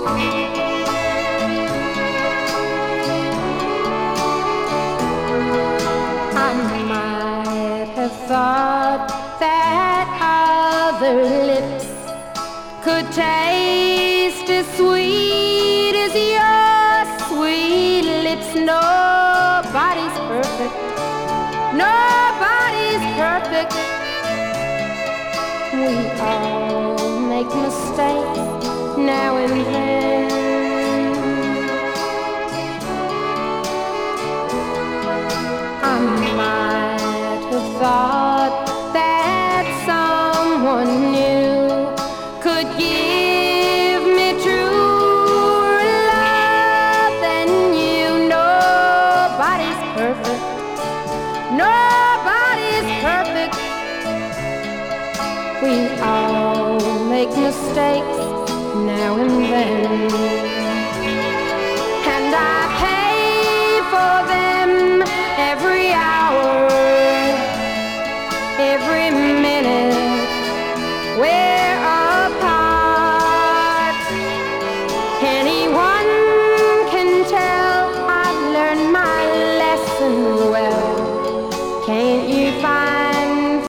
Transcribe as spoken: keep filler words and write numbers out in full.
I might have thought that other lips could taste as sweet as your sweet lips. Nobody's perfect. Nobody's perfect. We all make mistakes now and then. I might have thought that someone new could give me truer love than you. Nobody's perfect. Nobody's perfect. We all make mistakes now and then, and I pay for them every hour, every minute. Well,